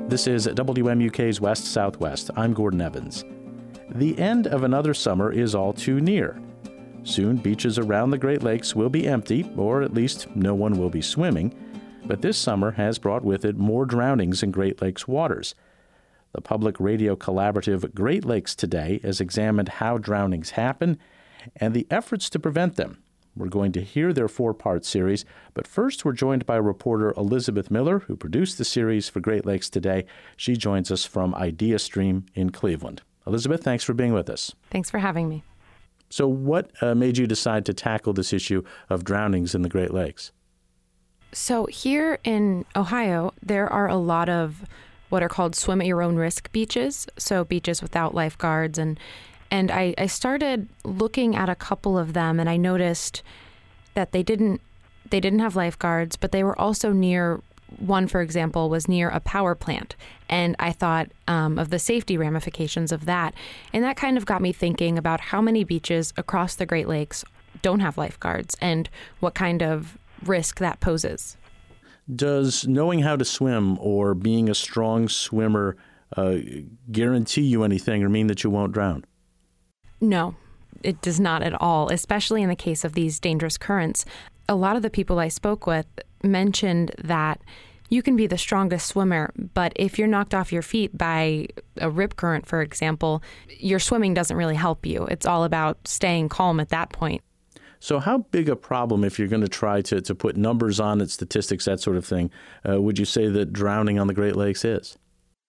This is WMUK's West Southwest. I'm Gordon Evans. The end of another summer is all too near. Soon, beaches around the Great Lakes will be empty, or at least no one will be swimming. But this summer has brought with it more drownings in Great Lakes waters. The public radio collaborative Great Lakes Today has examined how drownings happen and the efforts to prevent them. We're going to hear their four-part series, but first we're joined by reporter Elizabeth Miller, who produced the series for Great Lakes Today. She joins us from IdeaStream in Cleveland. Elizabeth, thanks for being with us. Thanks for having me. So what made you decide to tackle this issue of drownings in the Great Lakes? So here in Ohio, there are a lot of what are called swim at your own risk beaches, so beaches without lifeguards. And I started looking at a couple of them, and I noticed that they didn't have lifeguards, but they were also near, one, for example, was near a power plant. And I thought of the safety ramifications of that. And that kind of got me thinking about how many beaches across the Great Lakes don't have lifeguards and what kind of risk that poses. Does knowing how to swim or being a strong swimmer guarantee you anything or mean that you won't drown? No, it does not at all, especially in the case of these dangerous currents. A lot of the people I spoke with mentioned that you can be the strongest swimmer, but if you're knocked off your feet by a rip current, for example, your swimming doesn't really help you. It's all about staying calm at that point. So how big a problem, if you're going to try to put numbers on it, statistics, that sort of thing, would you say that drowning on the Great Lakes is?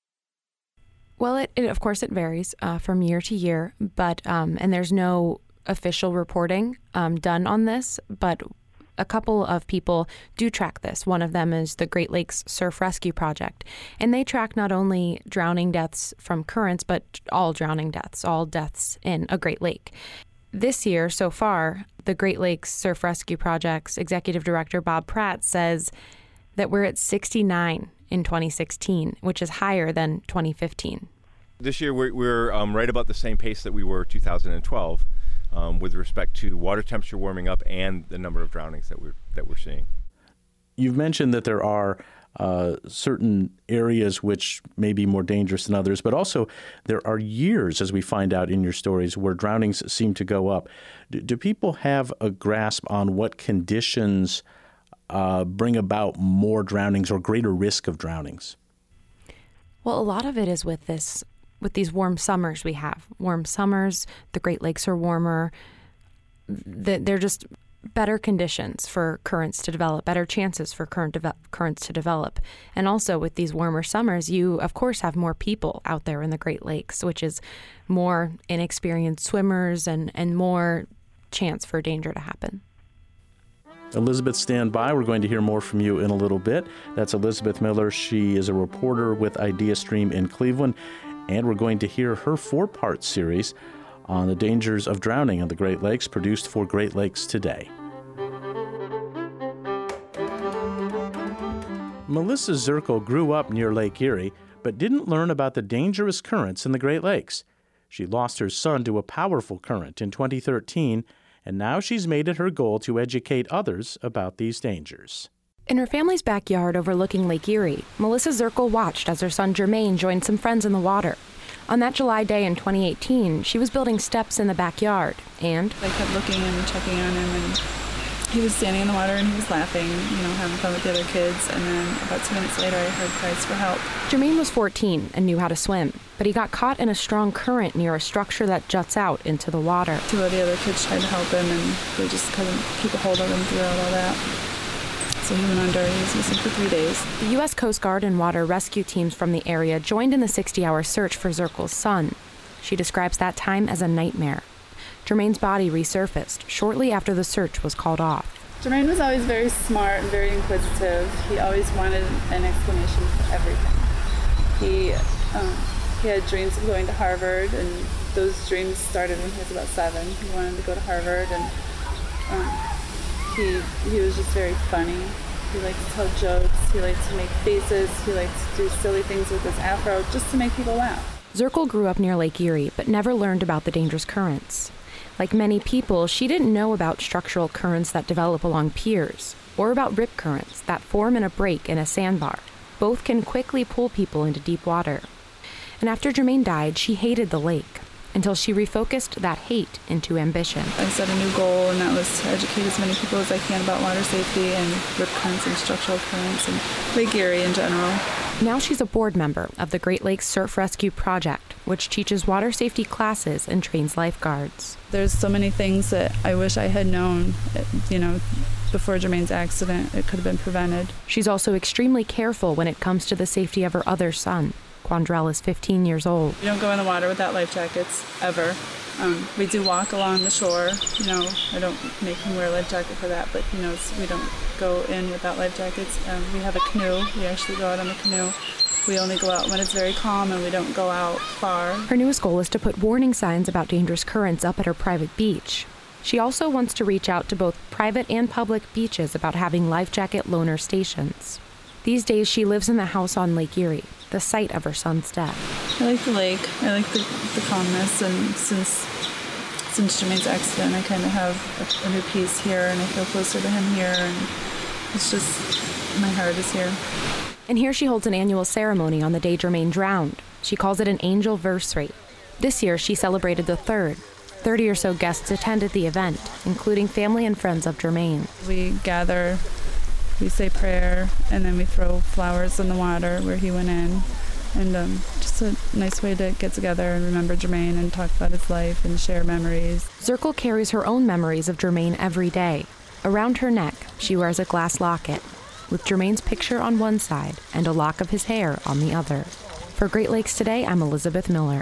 Well, it of course, it varies from year to year, but and there's no official reporting done on this, but a couple of people do track this. One of them is the Great Lakes Surf Rescue Project, and they track not only drowning deaths from currents, but all drowning deaths, all deaths in a Great Lake. This year, so far, the Great Lakes Surf Rescue Project's executive director, Bob Pratt, says that we're at 69 in 2016, which is higher than 2015. This year, we're right about the same pace that we were 2012 with respect to water temperature warming up and the number of drownings that we're seeing. You've mentioned that there are certain areas which may be more dangerous than others, but also there are years, as we find out in your stories, where drownings seem to go up. Do people have a grasp on what conditions bring about more drownings or greater risk of drownings? Well, a lot of it is with these warm summers we have. Warm summers, the Great Lakes are warmer. They're just better conditions for currents to develop, better chances for currents to develop. And also with these warmer summers, you, of course, have more people out there in the Great Lakes, which is more inexperienced swimmers and more chance for danger to happen. Elizabeth, stand by. We're going to hear more from you in a little bit. That's Elizabeth Miller. She is a reporter with IdeaStream in Cleveland, and we're going to hear her four-part series on the dangers of drowning on the Great Lakes, produced for Great Lakes Today. Melissa Zirkle grew up near Lake Erie, but didn't learn about the dangerous currents in the Great Lakes. She lost her son to a powerful current in 2013, and now she's made it her goal to educate others about these dangers. In her family's backyard overlooking Lake Erie, Melissa Zirkle watched as her son Jermaine joined some friends in the water. On that July day in 2018, she was building steps in the backyard, and I kept looking and checking on him, and he was standing in the water and he was laughing, having fun with the other kids, and then about 2 minutes later I heard cries for help. Jermaine was 14 and knew how to swim, but he got caught in a strong current near a structure that juts out into the water. Two of the other kids tried to help him, and they just couldn't keep a hold of him throughout all that. So he went under. He was missing for 3 days. The U.S. Coast Guard and water rescue teams from the area joined in the 60-hour search for Zirkle's son. She describes that time as a nightmare. Jermaine's body resurfaced shortly after the search was called off. Jermaine was always very smart and very inquisitive. He always wanted an explanation for everything. He had dreams of going to Harvard, and those dreams started when he was about 7. He wanted to go to Harvard, and he was just very funny. He liked to tell jokes. He liked to make faces. He liked to do silly things with his afro just to make people laugh. Zirkle grew up near Lake Erie, but never learned about the dangerous currents. Like many people, she didn't know about structural currents that develop along piers, or about rip currents that form in a break in a sandbar. Both can quickly pull people into deep water. And after Jermaine died, she hated the lake until she refocused that hate into ambition. I set a new goal, and that was to educate as many people as I can about water safety and rip currents and structural currents and Lake Erie in general. Now she's a board member of the Great Lakes Surf Rescue Project, which teaches water safety classes and trains lifeguards. There's so many things that I wish I had known, before Jermaine's accident. It could have been prevented. She's also extremely careful when it comes to the safety of her other son. Quandrell is 15 years old. We don't go in the water without life jackets, ever. We do walk along the shore. I don't make him wear a life jacket for that, but he knows we don't go in without life jackets. We have a canoe. We actually go out on the canoe. We only go out when it's very calm, and we don't go out far. Her newest goal is to put warning signs about dangerous currents up at her private beach. She also wants to reach out to both private and public beaches about having life jacket loaner stations. These days, she lives in the house on Lake Erie, the site of her son's death. I like the lake. I like the calmness, and since Jermaine's accident, I kind of have a new peace here, and I feel closer to him here, and it's just, my heart is here. And here she holds an annual ceremony on the day Jermaine drowned. She calls it an Angelversary. This year, she celebrated the third. 30 or so guests attended the event, including family and friends of Jermaine. We gather, we say prayer, and then we throw flowers in the water where he went in. And just a nice way to get together and remember Jermaine and talk about his life and share memories. Zirkle carries her own memories of Jermaine every day. Around her neck, she wears a glass locket, with Jermaine's picture on one side and a lock of his hair on the other. For Great Lakes Today, I'm Elizabeth Miller.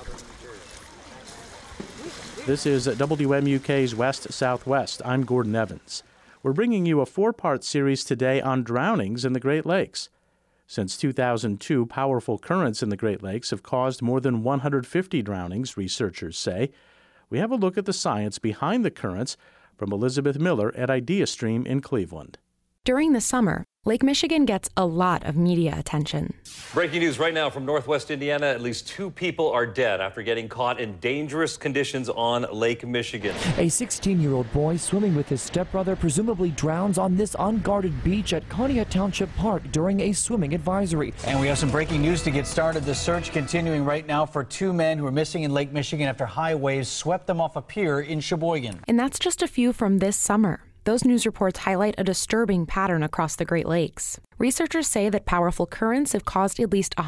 This is WMUK's West Southwest. I'm Gordon Evans. We're bringing you a 4-part series today on drownings in the Great Lakes. Since 2002, powerful currents in the Great Lakes have caused more than 150 drownings, researchers say. We have a look at the science behind the currents from Elizabeth Miller at IdeaStream in Cleveland. During the summer, Lake Michigan gets a lot of media attention. Breaking news right now from Northwest Indiana. At least 2 people are dead after getting caught in dangerous conditions on Lake Michigan. A 16-year-old boy swimming with his stepbrother presumably drowns on this unguarded beach at Conneaut Township Park during a swimming advisory. And we have some breaking news to get started. The search continuing right now for 2 men who are missing in Lake Michigan after high waves swept them off a pier in Sheboygan. And that's just a few from this summer. Those news reports highlight a disturbing pattern across the Great Lakes. Researchers say that powerful currents have caused at least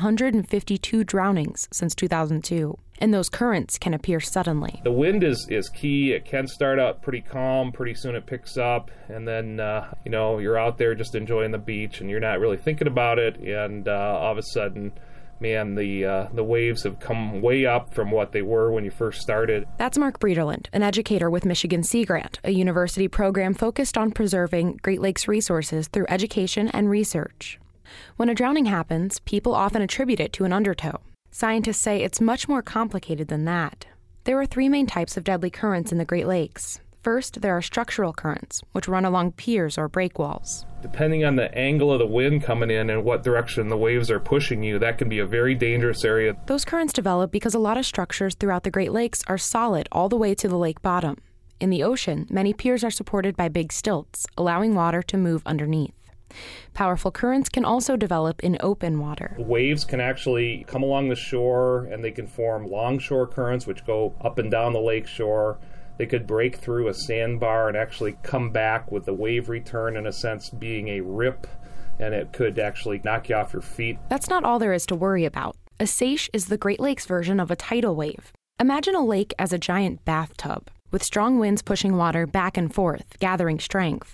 152 drownings since 2002, and those currents can appear suddenly. The wind is key. It can start out pretty calm. Pretty soon it picks up, and then you're out there just enjoying the beach, and you're not really thinking about it, and all of a sudden, man, the waves have come way up from what they were when you first started. That's Mark Breederland, an educator with Michigan Sea Grant, a university program focused on preserving Great Lakes resources through education and research. When a drowning happens, people often attribute it to an undertow. Scientists say it's much more complicated than that. There are 3 main types of deadly currents in the Great Lakes. First, there are structural currents, which run along piers or breakwalls. Depending on the angle of the wind coming in and what direction the waves are pushing you, that can be a very dangerous area. Those currents develop because a lot of structures throughout the Great Lakes are solid all the way to the lake bottom. In the ocean, many piers are supported by big stilts, allowing water to move underneath. Powerful currents can also develop in open water. Waves can actually come along the shore, and they can form longshore currents, which go up and down the lake shore. They could break through a sandbar and actually come back with the wave return, in a sense, being a rip, and it could actually knock you off your feet. That's not all there is to worry about. A seiche is the Great Lakes version of a tidal wave. Imagine a lake as a giant bathtub, with strong winds pushing water back and forth, gathering strength.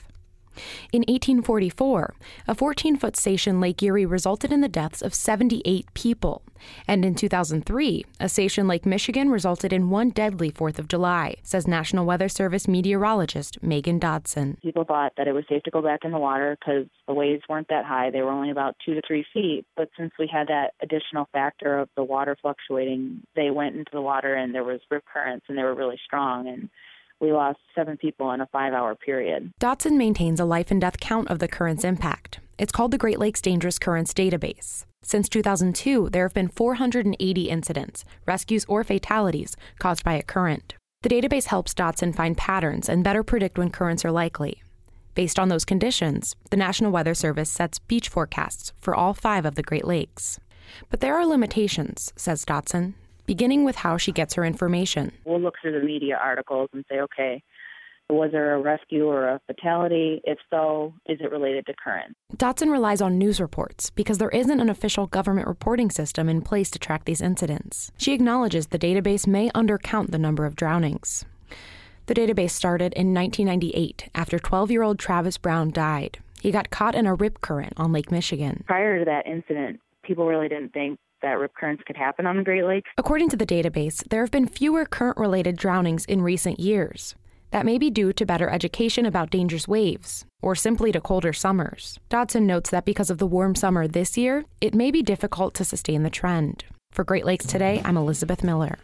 In 1844, a 14-foot seiche in Lake Erie resulted in the deaths of 78 people. And in 2003, a seiche in Lake Michigan resulted in 1 deadly 4th of July, says National Weather Service meteorologist Megan Dodson. People thought that it was safe to go back in the water because the waves weren't that high. They were only about 2 to 3 feet. But since we had that additional factor of the water fluctuating, they went into the water and there was rip currents and they were really strong. And we lost 7 people in a 5-hour period. Dodson maintains a life and death count of the current's impact. It's called the Great Lakes Dangerous Currents Database. Since 2002, there have been 480 incidents, rescues, or fatalities caused by a current. The database helps Dodson find patterns and better predict when currents are likely. Based on those conditions, the National Weather Service sets beach forecasts for all 5 of the Great Lakes. But there are limitations, says Dotson, beginning with how she gets her information. We'll look through the media articles and say, okay, was there a rescue or a fatality? If so, is it related to current? Dotson relies on news reports because there isn't an official government reporting system in place to track these incidents. She acknowledges the database may undercount the number of drownings. The database started in 1998 after 12-year-old Travis Brown died. He got caught in a rip current on Lake Michigan. Prior to that incident, people really didn't think that rip currents could happen on the Great Lakes. According to the database, there have been fewer current-related drownings in recent years. That may be due to better education about dangerous waves, or simply to colder summers. Dotson notes that because of the warm summer this year, it may be difficult to sustain the trend. For Great Lakes Today, I'm Elizabeth Miller.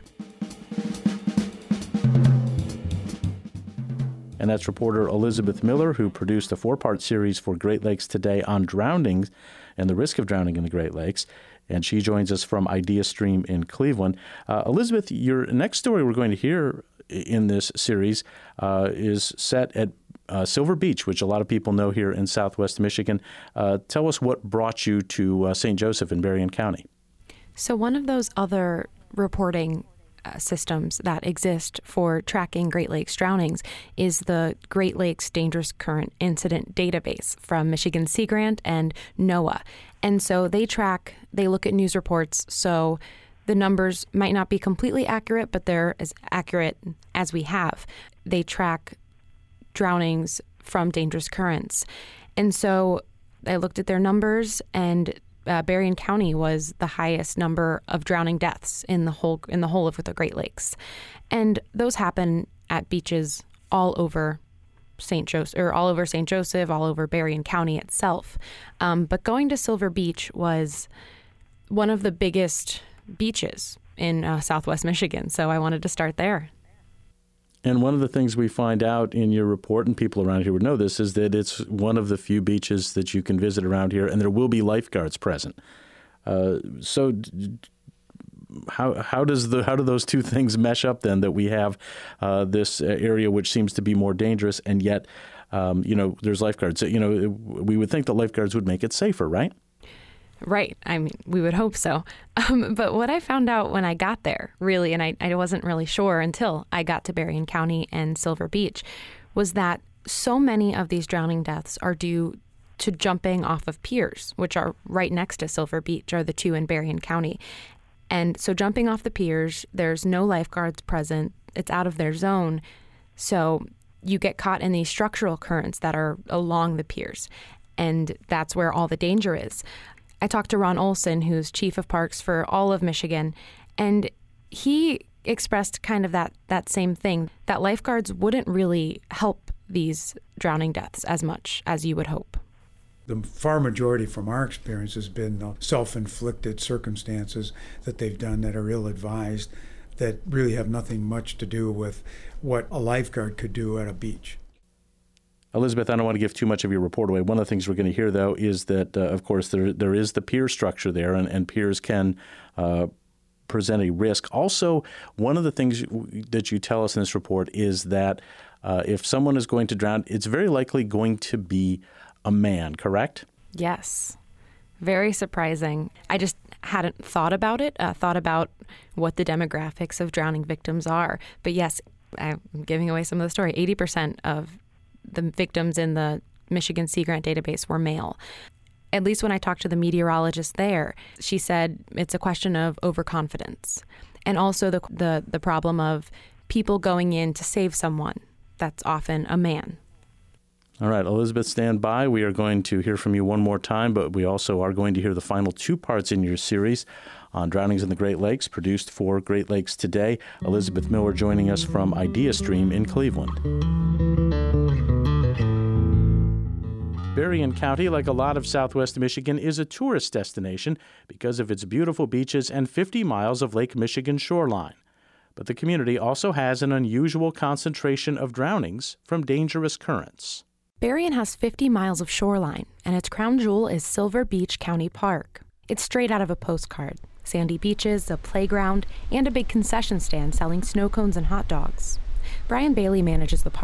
And that's reporter Elizabeth Miller, who produced a 4-part series for Great Lakes Today on drownings and the risk of drowning in the Great Lakes. And she joins us from IdeaStream in Cleveland. Elizabeth, your next story we're going to hear in this series is set at Silver Beach, which a lot of people know here in Southwest Michigan. Tell us what brought you to St. Joseph in Berrien County. So one of those other reporting systems that exist for tracking Great Lakes drownings is the Great Lakes Dangerous Current Incident Database from Michigan Sea Grant and NOAA. And so they look at news reports, so the numbers might not be completely accurate, but they're as accurate as we have. They track drownings from dangerous currents. And so I looked at their numbers, and Berrien County was the highest number of drowning deaths in the whole of the Great Lakes. And those happen at beaches all over St. Joseph, all over Berrien County itself. But going to Silver Beach was one of the biggest beaches in Southwest Michigan, so I wanted to start there. And one of the things we find out in your report, and people around here would know this, is that it's one of the few beaches that you can visit around here, and there will be lifeguards present. So how do those two things mesh up then, that we have this area which seems to be more dangerous, and yet there's lifeguards? We would think that lifeguards would make it safer, right? Right. I mean, we would hope so. But what I found out when I got there, really, and I wasn't really sure until I got to Berrien County and Silver Beach, was that so many of these drowning deaths are due to jumping off of piers, which are right next to Silver Beach, are the two in Berrien County. And so jumping off the piers, there's no lifeguards present. It's out of their zone. So you get caught in these structural currents that are along the piers. And that's where all the danger is. I talked to Ron Olson, who's chief of parks for all of Michigan, and he expressed kind of that same thing, that lifeguards wouldn't really help these drowning deaths as much as you would hope. The far majority from our experience has been self-inflicted circumstances that they've done that are ill-advised, that really have nothing much to do with what a lifeguard could do at a beach. Elizabeth, I don't want to give too much of your report away. One of the things we're going to hear, though, is that, of course, there is the pier structure there, and piers can present a risk. Also, one of the things that you tell us in this report is that if someone is going to drown, it's very likely going to be a man, correct? Yes. Very surprising. I just hadn't thought about it, thought about what the demographics of drowning victims are. But yes, I'm giving away some of the story. 80% of the victims in the Michigan Sea Grant database were male. At least when I talked to the meteorologist there, she said it's a question of overconfidence, and also the problem of people going in to save someone. That's often a man. All right, Elizabeth, stand by. We are going to hear from you one more time, but we also are going to hear the final 2 parts in your series on drownings in the Great Lakes, produced for Great Lakes Today. Elizabeth Miller joining us from IdeaStream in Cleveland. Berrien County, like a lot of Southwest Michigan, is a tourist destination because of its beautiful beaches and 50 miles of Lake Michigan shoreline. But the community also has an unusual concentration of drownings from dangerous currents. Berrien has 50 miles of shoreline, and its crown jewel is Silver Beach County Park. It's straight out of a postcard. Sandy beaches, a playground, and a big concession stand selling snow cones and hot dogs. Brian Bailey manages the park.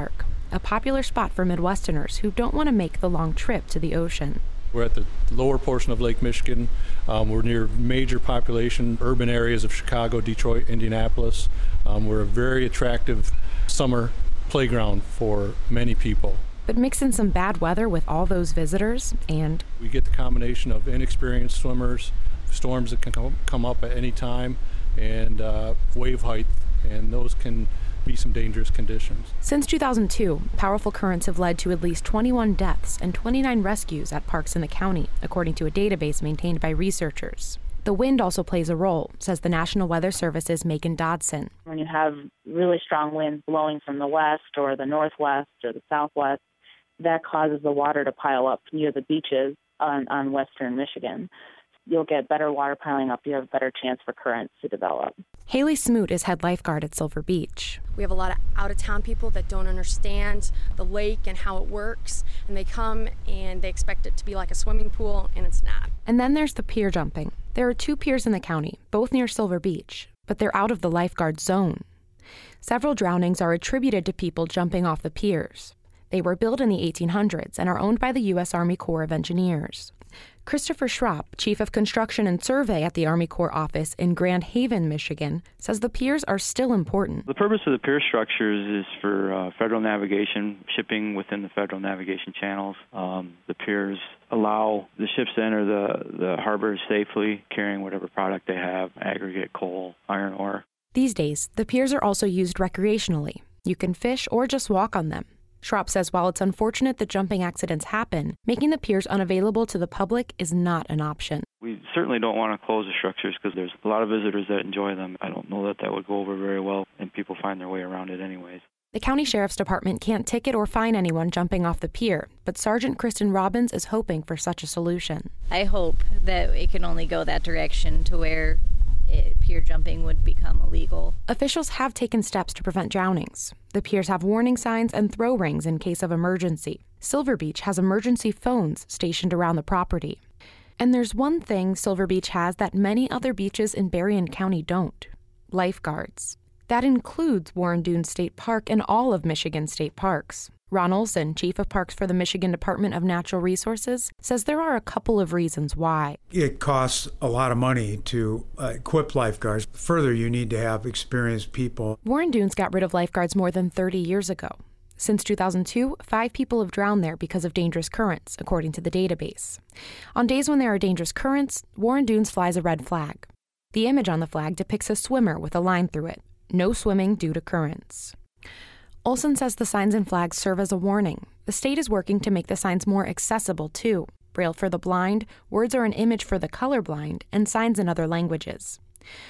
a popular spot for Midwesterners who don't want to make the long trip to the ocean. We're at the lower portion of Lake Michigan. We're near major population urban areas of Chicago, Detroit, Indianapolis. We're a very attractive summer playground for many people. But mix in some bad weather with all those visitors and we get the combination of inexperienced swimmers, storms that can come up at any time, and wave height, and those can be some dangerous conditions. Since 2002, powerful currents have led to at least 21 deaths and 29 rescues at parks in the county, according to a database maintained by researchers. The wind also plays a role, says the National Weather Service's Megan Dodson. When you have really strong winds blowing from the west or the northwest or the southwest, that causes the water to pile up near the beaches on western Michigan. You'll get better water piling up. You have a better chance for currents to develop. Haley Smoot is head lifeguard at Silver Beach. We have a lot of out-of-town people that don't understand the lake and how it works, and they come and they expect it to be like a swimming pool, and it's not. And then there's the pier jumping. There are 2 piers in the county, both near Silver Beach, but they're out of the lifeguard zone. Several drownings are attributed to people jumping off the piers. They were built in the 1800s and are owned by the U.S. Army Corps of Engineers. Christopher Schropp, Chief of Construction and Survey at the Army Corps office in Grand Haven, Michigan, says the piers are still important. The purpose of the pier structures is for federal navigation, shipping within the federal navigation channels. The piers allow the ships to enter the harbor safely, carrying whatever product they have, aggregate, coal, iron ore. These days, the piers are also used recreationally. You can fish or just walk on them. Schropp says while it's unfortunate that jumping accidents happen, making the piers unavailable to the public is not an option. We certainly don't want to close the structures because there's a lot of visitors that enjoy them. I don't know that that would go over very well, and people find their way around it anyways. The county sheriff's department can't ticket or fine anyone jumping off the pier, but Sergeant Kristen Robbins is hoping for such a solution. I hope that it can only go that direction to where pier jumping would become illegal. Officials have taken steps to prevent drownings. The piers have warning signs and throw rings in case of emergency. Silver Beach has emergency phones stationed around the property. And there's one thing Silver Beach has that many other beaches in Berrien County don't: lifeguards. That includes Warren Dunes State Park and all of Michigan state parks. Ron Olson, Chief of Parks for the Michigan Department of Natural Resources, says there are a couple of reasons why. It costs a lot of money to equip lifeguards. Further, you need to have experienced people. Warren Dunes got rid of lifeguards more than 30 years ago. Since 2002, 5 people have drowned there because of dangerous currents, according to the database. On days when there are dangerous currents, Warren Dunes flies a red flag. The image on the flag depicts a swimmer with a line through it: no swimming due to currents. Olson says the signs and flags serve as a warning. The state is working to make the signs more accessible, too. Braille for the blind, words are an image for the colorblind, and signs in other languages.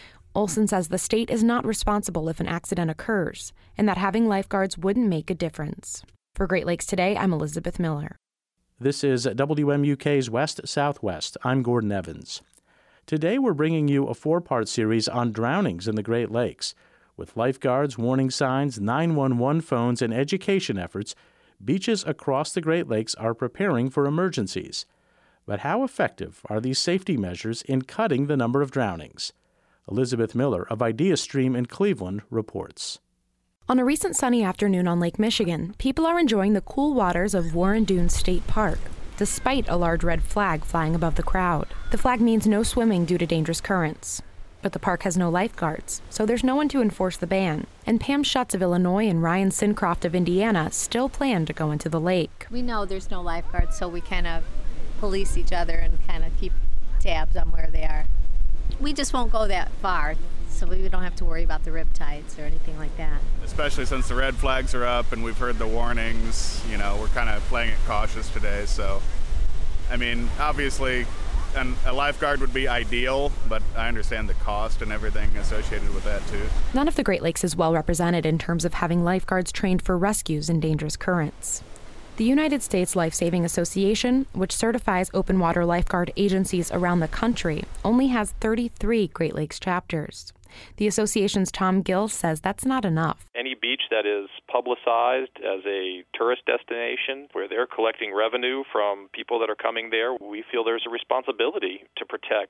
Olson says the state is not responsible if an accident occurs, and that having lifeguards wouldn't make a difference. For Great Lakes Today, I'm Elizabeth Miller. This is WMUK's West Southwest. I'm Gordon Evans. Today we're bringing you a 4-part series on drownings in the Great Lakes. With lifeguards, warning signs, 911 phones, and education efforts, beaches across the Great Lakes are preparing for emergencies. But how effective are these safety measures in cutting the number of drownings? Elizabeth Miller of IdeaStream in Cleveland reports. On a recent sunny afternoon on Lake Michigan, people are enjoying the cool waters of Warren Dunes State Park, despite a large red flag flying above the crowd. The flag means no swimming due to dangerous currents. But the park has no lifeguards, so there's no one to enforce the ban. And Pam Schutz of Illinois and Ryan Sincroft of Indiana still plan to go into the lake. We know there's no lifeguards, so we kind of police each other and kind of keep tabs on where they are. We just won't go that far, so we don't have to worry about the rip tides or anything like that. Especially since the red flags are up and we've heard the warnings, we're kind of playing it cautious today. So, obviously, and a lifeguard would be ideal, but I understand the cost and everything associated with that, too. None of the Great Lakes is well represented in terms of having lifeguards trained for rescues in dangerous currents. The United States Life-Saving Association, which certifies open water lifeguard agencies around the country, only has 33 Great Lakes chapters. The association's Tom Gill says that's not enough. Any beach that is publicized as a tourist destination where they're collecting revenue from people that are coming there, we feel there's a responsibility to protect the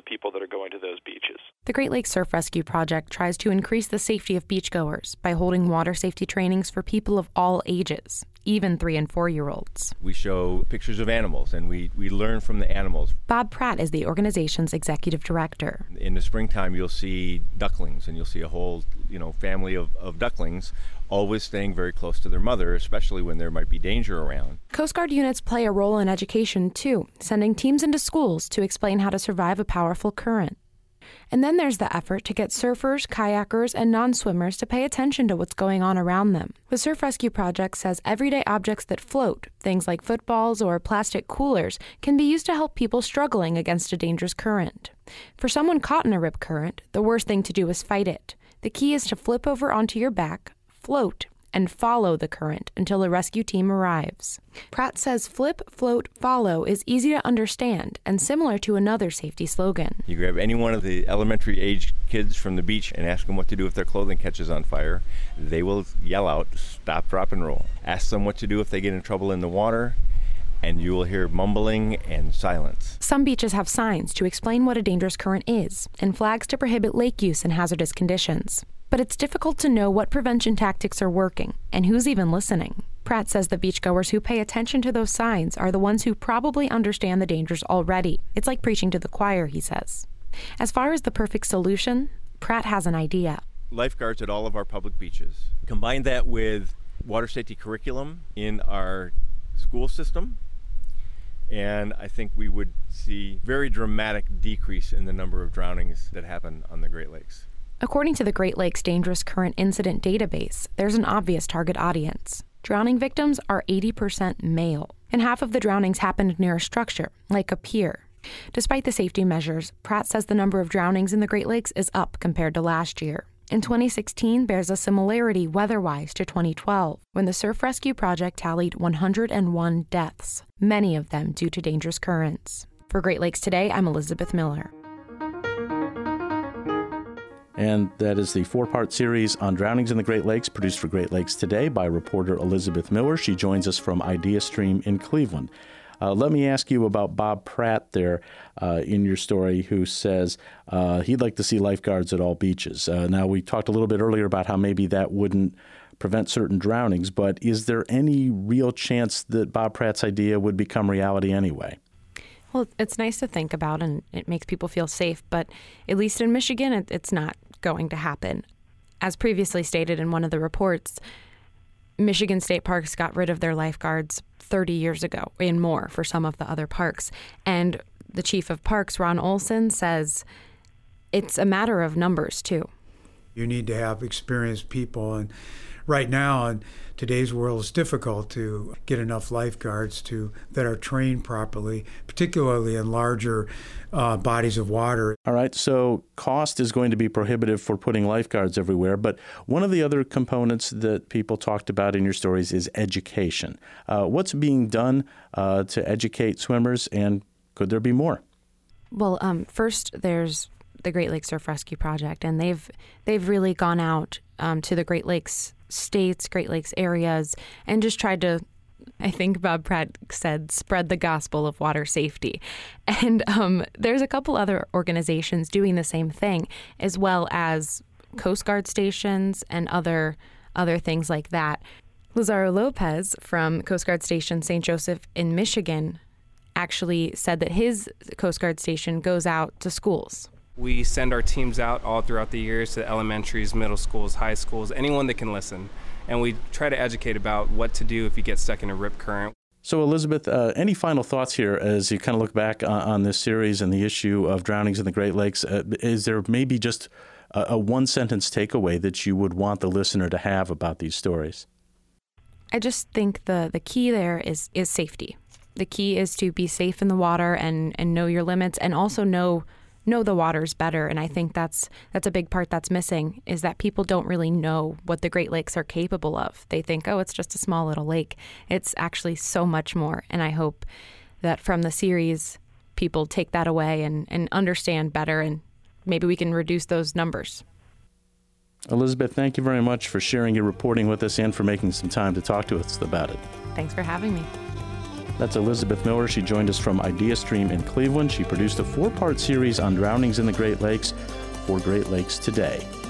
people that are going to those beaches. The Great Lakes Surf Rescue Project tries to increase the safety of beachgoers by holding water safety trainings for people of all ages, even 3- and 4-year-olds. We show pictures of animals, and we learn from the animals. Bob Pratt is the organization's executive director. In the springtime, you'll see ducklings, and you'll see a whole family of ducklings always staying very close to their mother, especially when there might be danger around. Coast Guard units play a role in education, too, sending teams into schools to explain how to survive a powerful current. And then there's the effort to get surfers, kayakers, and non-swimmers to pay attention to what's going on around them. The Surf Rescue Project says everyday objects that float, things like footballs or plastic coolers, can be used to help people struggling against a dangerous current. For someone caught in a rip current, the worst thing to do is fight it. The key is to flip over onto your back, float, and follow the current until the rescue team arrives. Pratt says flip, float, follow is easy to understand and similar to another safety slogan. You grab any one of the elementary age kids from the beach and ask them what to do if their clothing catches on fire. They will yell out, stop, drop, and roll. Ask them what to do if they get in trouble in the water, and you will hear mumbling and silence. Some beaches have signs to explain what a dangerous current is and flags to prohibit lake use in hazardous conditions. But it's difficult to know what prevention tactics are working and who's even listening. Pratt says the beachgoers who pay attention to those signs are the ones who probably understand the dangers already. It's like preaching to the choir, he says. As far as the perfect solution, Pratt has an idea. Lifeguards at all of our public beaches. Combine that with water safety curriculum in our school system, and I think we would see very dramatic decrease in the number of drownings that happen on the Great Lakes. According to the Great Lakes Dangerous Current Incident Database, there's an obvious target audience. Drowning victims are 80% male, and half of the drownings happened near a structure, like a pier. Despite the safety measures, Pratt says the number of drownings in the Great Lakes is up compared to last year. And 2016 bears a similarity weather-wise to 2012, when the Surf Rescue Project tallied 101 deaths, many of them due to dangerous currents. For Great Lakes Today, I'm Elizabeth Miller. And that is the 4-part series on drownings in the Great Lakes, produced for Great Lakes Today by reporter Elizabeth Miller. She joins us from IdeaStream in Cleveland. Let me ask you about Bob Pratt there in your story, who says he'd like to see lifeguards at all beaches. Now, we talked a little bit earlier about how maybe that wouldn't prevent certain drownings, but is there any real chance that Bob Pratt's idea would become reality anyway? Well, it's nice to think about, and it makes people feel safe, but at least in Michigan, it's not going to happen. As previously stated in one of the reports, Michigan State Parks got rid of their lifeguards 30 years ago and more for some of the other parks. And the chief of parks, Ron Olson, says it's a matter of numbers, too. You need to have experienced people, and right now in today's world it's difficult to get enough lifeguards that are trained properly, particularly in larger bodies of water. All right, so cost is going to be prohibitive for putting lifeguards everywhere, but one of the other components that people talked about in your stories is education. What's being done to educate swimmers, and could there be more? Well, first there's the Great Lakes Surf Rescue Project, and they've really gone out to the Great Lakes states, Great Lakes areas, and just tried to, I think Bob Pratt said, spread the gospel of water safety. And there's a couple other organizations doing the same thing, as well as Coast Guard stations and other things like that. Lazaro Lopez from Coast Guard Station St. Joseph in Michigan actually said that his Coast Guard station goes out to schools. We send our teams out all throughout the years to elementaries, middle schools, high schools, anyone that can listen. And we try to educate about what to do if you get stuck in a rip current. So, Elizabeth, any final thoughts here as you kind of look back on this series and the issue of drownings in the Great Lakes? Is there maybe just a one-sentence takeaway that you would want the listener to have about these stories? I just think the key there is safety. The key is to be safe in the water and know your limits, and also know the waters better. And I think that's a big part that's missing, is that people don't really know what the Great Lakes are capable of. They think, oh, it's just a small little lake. It's actually so much more. And I hope that from the series, people take that away and understand better, and maybe we can reduce those numbers. Elizabeth, thank you very much for sharing your reporting with us and for making some time to talk to us about it. Thanks for having me. That's Elizabeth Miller. She joined us from IdeaStream in Cleveland. She produced a 4-part series on drownings in the Great Lakes for Great Lakes Today.